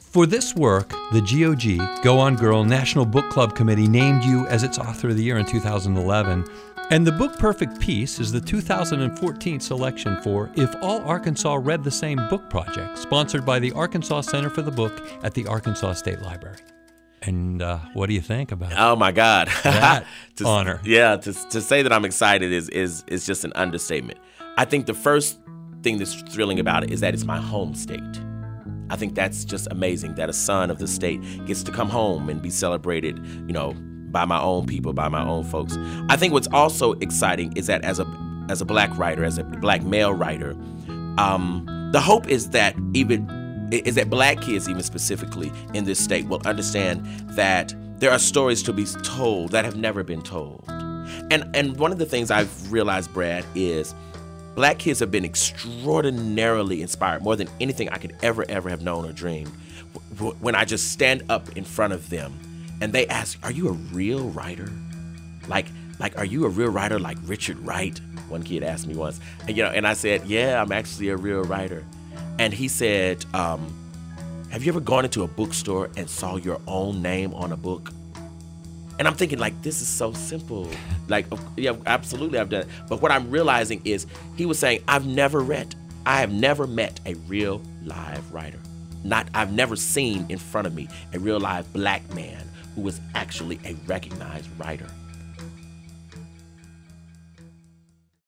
For this work, the GOG, Go On Girl National Book Club Committee named you as its Author of the Year in 2011. And the book Perfect Peace is the 2014 selection for If All Arkansas Read the Same Book Project, sponsored by the Arkansas Center for the Book at the Arkansas State Library. And what do you think about Oh my God, that honor? Yeah, to say that I'm excited is just an understatement. I think the first thing that's thrilling about it is that it's my home state. I think that's just amazing that a son of the state gets to come home and be celebrated, by my own people, by my own folks. I think what's also exciting is that as a black writer, as a black male writer, the hope is that black kids, even specifically in this state, will understand that there are stories to be told that have never been told. And one of the things I've realized, Brad, is black kids have been extraordinarily inspired, more than anything I could ever have known or dreamed, when I just stand up in front of them and they ask, "Are you a real writer? Like, are you a real writer like Richard Wright?" One kid asked me once, and I said, "Yeah, I'm actually a real writer." And he said, "Have you ever gone into a bookstore and saw your own name on a book?" And I'm thinking, this is so simple. Yeah, absolutely, I've done it. But what I'm realizing is he was saying, I have never met a real live writer. I've never seen in front of me a real live black man who was actually a recognized writer.